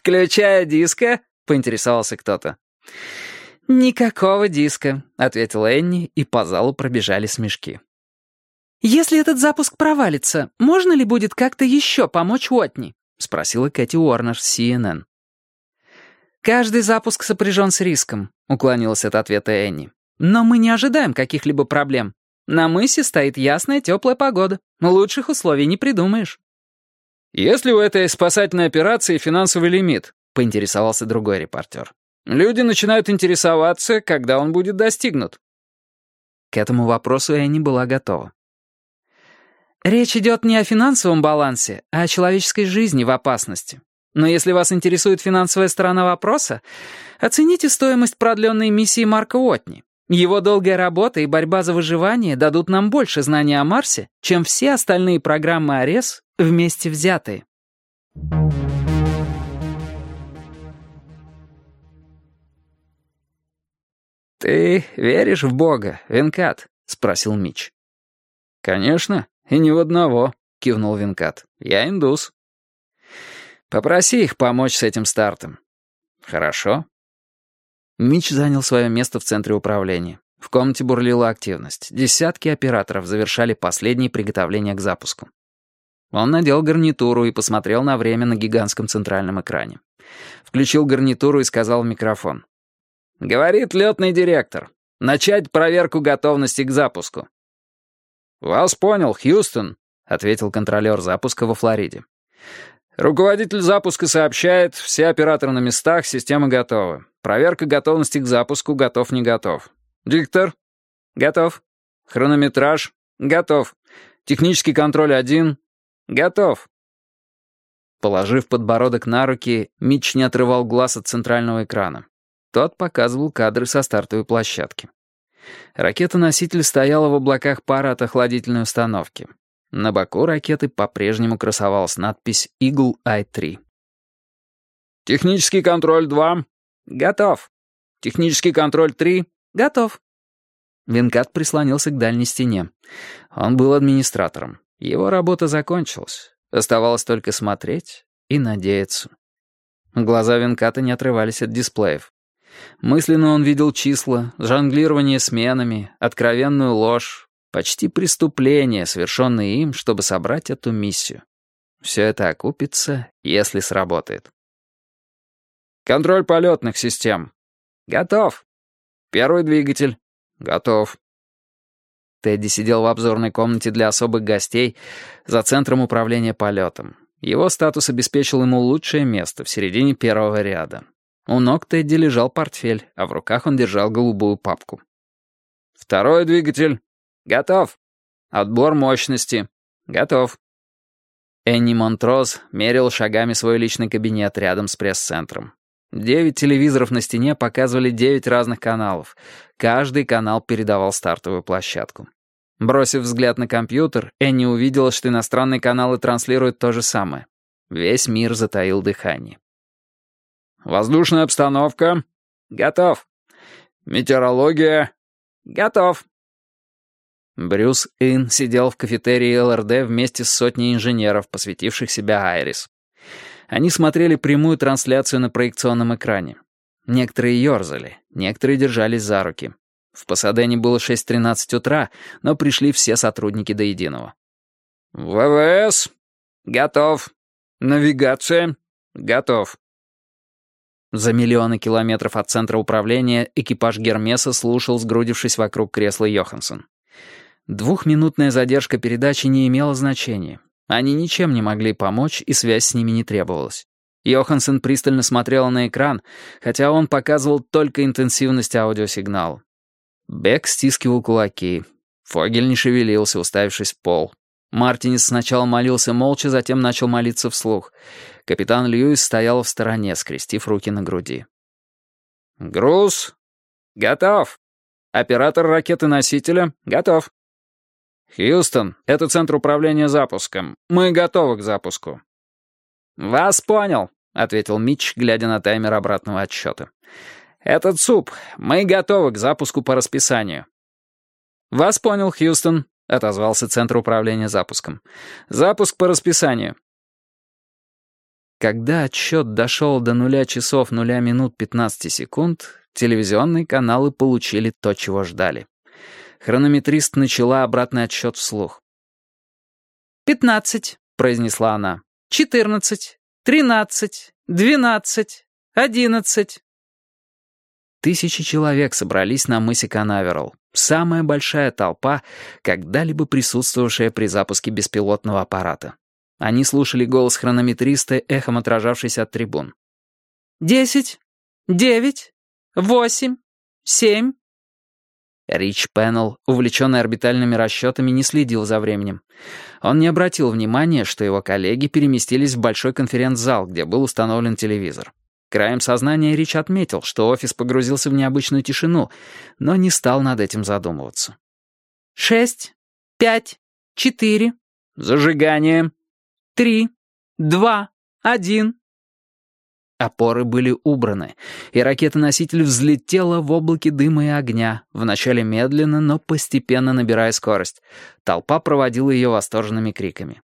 «Включая диско?» — поинтересовался кто-то. «Никакого диска», — ответила Энни, и по залу пробежали смешки. «Если этот запуск провалится, можно ли будет как-то еще помочь Уотни?» — спросила Кэти Уорнер с CNN. «Каждый запуск сопряжен с риском», — уклонилась от ответа Энни. «Но мы не ожидаем каких-либо проблем. На мысе стоит ясная теплая погода. Лучших условий не придумаешь». «Есть ли у этой спасательной операции финансовый лимит?» — поинтересовался другой репортер. «Люди начинают интересоваться, когда он будет достигнут». К этому вопросу Энни была готова. «Речь идет не о финансовом балансе, а о человеческой жизни в опасности. Но если вас интересует финансовая сторона вопроса, оцените стоимость продленной миссии Марка Уотни. Его долгая работа и борьба за выживание дадут нам больше знаний о Марсе, чем все остальные программы АРЕС вместе взятые». «Ты веришь в Бога, Венкат?» — спросил Митч. «Конечно, и ни в одного», — кивнул Венкат. «Я индус». «Попроси их помочь с этим стартом». «Хорошо». Митч занял свое место в центре управления. В комнате бурлила активность. Десятки операторов завершали последние приготовления к запуску. Он надел гарнитуру и посмотрел на время на гигантском центральном экране. Включил гарнитуру и сказал в микрофон. «Говорит летный директор. Начать проверку готовности к запуску». «Вас понял, Хьюстон», — ответил контролер запуска во Флориде. «Руководитель запуска сообщает, все операторы на местах, система готова. Проверка готовности к запуску готов-не готов. Диктор? Готов. Хронометраж? Готов. Технический контроль 1? Готов». Положив подбородок на руки, Митч не отрывал глаз от центрального экрана. Тот показывал кадры со стартовой площадки. Ракета-носитель стояла в облаках пара от охладительной установки. На боку ракеты по-прежнему красовалась надпись Eagle I-3. «Технический контроль 2. Готов. Технический контроль 3. Готов». Венкат прислонился к дальней стене. Он был администратором. Его работа закончилась. Оставалось только смотреть и надеяться. Глаза Венката не отрывались от дисплеев. Мысленно он видел числа, жонглирование сменами, откровенную ложь, почти преступление, совершенное им, чтобы собрать эту миссию. Все это окупится, если сработает. «Контроль полетных систем. Готов. Первый двигатель. Готов». Тедди сидел в обзорной комнате для особых гостей за центром управления полетом. Его статус обеспечил ему лучшее место в середине первого ряда. У ног Тедди лежал портфель, а в руках он держал голубую папку. «Второй двигатель. Готов. Отбор мощности. Готов». Энни Монтроз мерил шагами свой личный кабинет рядом с пресс-центром. 9 телевизоров на стене показывали 9 разных каналов. Каждый канал передавал стартовую площадку. Бросив взгляд на компьютер, Энни увидела, что иностранные каналы транслируют то же самое. Весь мир затаил дыхание. «Воздушная обстановка. Готов. Метеорология. Готов». Брюс Ин сидел в кафетерии ЛРД вместе с сотней инженеров, посвятивших себя Айрис. Они смотрели прямую трансляцию на проекционном экране. Некоторые ерзали, некоторые держались за руки. В Пасадене было 6:13 утра, но пришли все сотрудники до единого. «ВВС. Готов. Навигация. Готов». За миллионы километров от центра управления экипаж Гермеса слушал, сгрудившись вокруг кресла Йоханссон. Двухминутная задержка передачи не имела значения. Они ничем не могли помочь, и связь с ними не требовалась. Йоханссон пристально смотрела на экран, хотя он показывал только интенсивность аудиосигнала. Бек стискивал кулаки. Фогель не шевелился, уставившись в пол. Мартинес сначала молился молча, затем начал молиться вслух. Капитан Льюис стоял в стороне, скрестив руки на груди. «Груз. Готов. Оператор ракеты-носителя. Готов. Хьюстон, это центр управления запуском. Мы готовы к запуску». «Вас понял», — ответил Митч, глядя на таймер обратного отсчета. «Это ЦУП. Мы готовы к запуску по расписанию». «Вас понял, Хьюстон», — отозвался центр управления запуском. «Запуск по расписанию». Когда отсчет дошел до 0 часов 0 минут 15 секунд, телевизионные каналы получили то, чего ждали. Хронометрист начала обратный отсчет вслух. 15, произнесла она. 14, 13, 12, 11. Тысячи человек собрались на мысе Канаверал. Самая большая толпа, когда-либо присутствовавшая при запуске беспилотного аппарата. Они слушали голос хронометриста, эхом отражавшийся от трибун. 10, 9, 8, 7. Рич Пеннелл, увлеченный орбитальными расчетами, не следил за временем. Он не обратил внимания, что его коллеги переместились в большой конференц-зал, где был установлен телевизор. Краем сознания Рич отметил, что офис погрузился в необычную тишину, но не стал над этим задумываться. 6, 5, 4. Зажигание. 3, 2, 1. Опоры были убраны, и ракета-носитель взлетела в облаке дыма и огня, вначале медленно, но постепенно набирая скорость. Толпа проводила ее восторженными криками.